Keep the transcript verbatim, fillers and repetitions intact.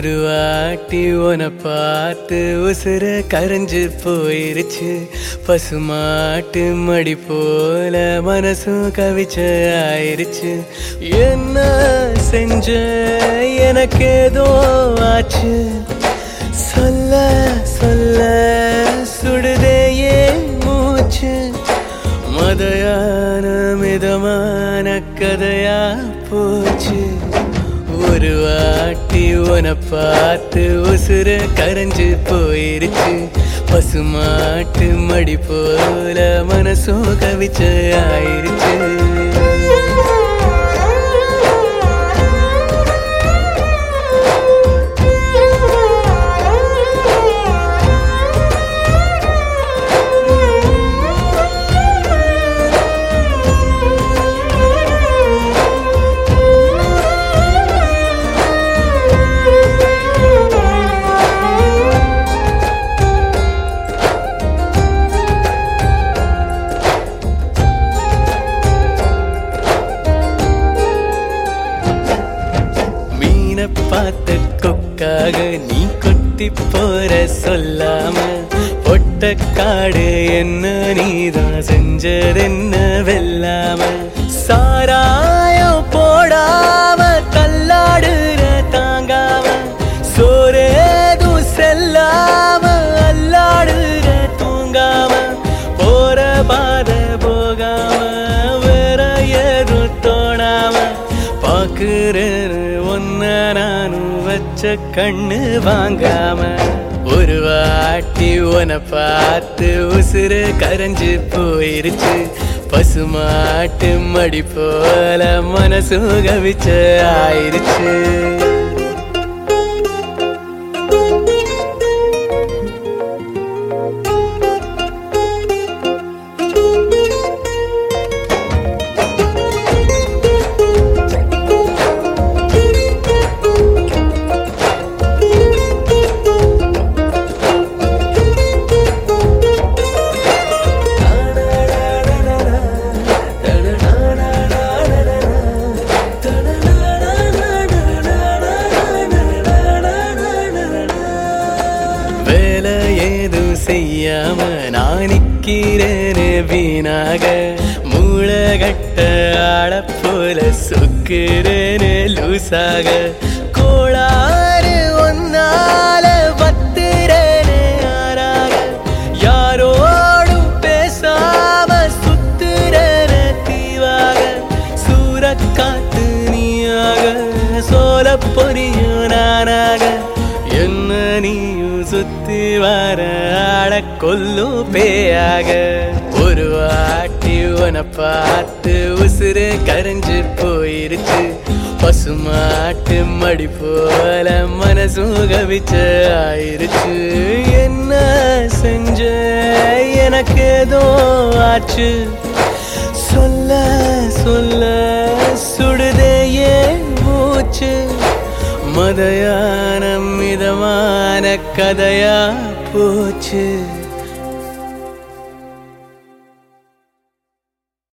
ஒரு வாட்டி உன பார்த்து உசுர கரைஞ்சு போயிருச்சு. பசுமாட்டு மடி போல மனசும் கவிச்ச ஆயிருச்சு. என்ன செஞ்ச எனக்கு ஏதோ ஆச்சு. சொல்ல சொல்ல சுடுதே ஏன் மூச்சு. மதையான மிதமான கதையா போச்சு. ஒரு வாட்டி உன பார்த்து உசுர கரைஞ்சு போயிருச்சு. பசுமாட்டு மடி போல மனசும் கவிச்ச ஆயிருச்சு. பார்த்த கொக்காக நீ கொத்தி போற சொல்லாம பொட்ட காடு என்ன நீதான் செஞ்சதென்ன வெல்லாம. சாராயம் போடாம தள்ளாடுற தாங்காம சோரேதும் செல்லாம அல்லாடுற தூங்காம போற பாத போகாம வேற ஏதும் தோணாம பாக்குறேன்னு ஒன்ன நானும் வச்ச கண்ணு வாங்காம. ஒரு வாட்டி உன பார்த்து உசுறு கரைஞ்சு போயிருச்சு. பசுமாட்டு மடி போல மனசு கவிச்ச ஆயிருச்சு. செய்யாம நான் நிக்கிறேனே வீணாக. மூளைகட்ட ஆட போல சுக்கிறேனே லூசாக. கோளாறு ஒன்னால பத்துறேனே ஆறாக. யாரோடும் பேசாம சுத்துறேனே தீவாக. சூறக்காத்து நீயாக சோல பொரியும் நானாக. என்ன நீயும் சுத்தி வர ஆட கொல்லும் பேயாக. ஒரு வாட்டி உன பார்த்து உசுறு கரைஞ்சு போயிருச்சு. பசுமாட்டு மடி போல மனசும் கவிச்ச ஆயிருச்சு. என்ன செஞ்ச எனக்கு ஏதோ ஆச்சு. சொல்ல சொல்ல சுடுதே ஏன் மூச்சு. மதையான மிதமான கதையா போச்சு.